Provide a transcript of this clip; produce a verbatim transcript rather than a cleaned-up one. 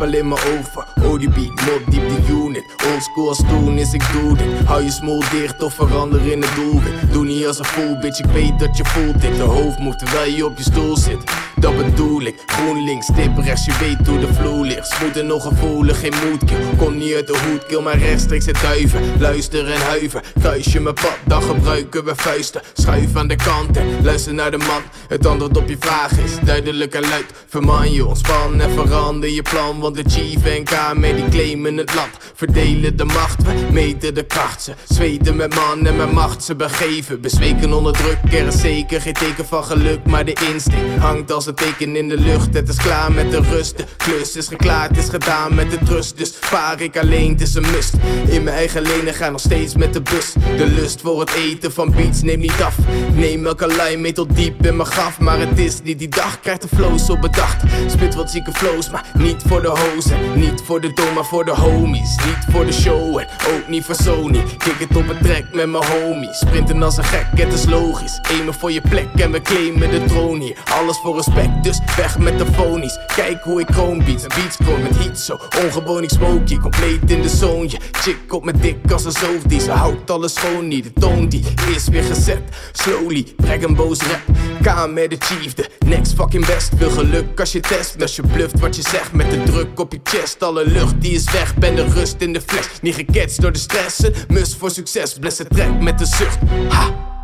alleen maar oog voor O D B, mod diep de unit. Oldschool als toen is ik doe dit. Hou je smoel dicht of verander in het doelwit. Doe niet als een fool bitch, ik weet dat je voelt dit. De hoofd moet terwijl je op je stoel zit. Dat bedoel ik, GroenLinks, tip rechts, je weet hoe de vloer ligt. Smooth en nog gevoelig, geen moedkill. Kom niet uit de hoed, kill maar rechtstreeks het duiven. Luister en huiver, kruis je mijn pad, dan gebruiken we vuisten. Schuif aan de kant en luister naar de man. Het antwoord op je vraag is duidelijk en luid. Verman je, ontspan en verander je plan. Want de chief en K M die claimen het land. Verdelen de macht, we meten de kracht. Ze zweten met man en met macht, ze begeven. Bezweken onder druk, er is zeker geen teken van geluk. Maar de instinct hangt als een teken in de lucht. Het is klaar met de rust, de klus is geklaard, het is gedaan met de trust. Dus vaar ik alleen, het is een must. In mijn eigen lenen ga nog steeds met de bus. De lust voor het eten van beats neemt niet af. Neem elke lijn mee tot diep in mijn graf. Maar het is niet die dag, krijgt de flows op bedacht. Spit wat zieke flows, maar niet voor de hozen. Niet voor de dom, maar voor de homies. Niet voor de show en ook niet voor Sony. Kik het op een track met mijn homies. Sprinten als een gek, het is logisch. Aimen voor je plek en we claimen de troon hier. Alles voor respect, dus weg met de phonies. Kijk hoe ik kroon beats, beats kroon met heat zo. Ongewoon ik smoke je, compleet in de zone. Je chick op me dik als een zoogdier. Ze houdt alles schoon niet, de toon die is weer gezet. Slowly, breng een boos rap. K met de chief, de next fucking best. Veel geluk als je test, als je bluft wat je zegt. Met de druk op je chest, alle lucht die is weg. Ben de rust in de flesh, niet geketst door de stress. Een mus voor succes, bless het track met de zucht. Ha!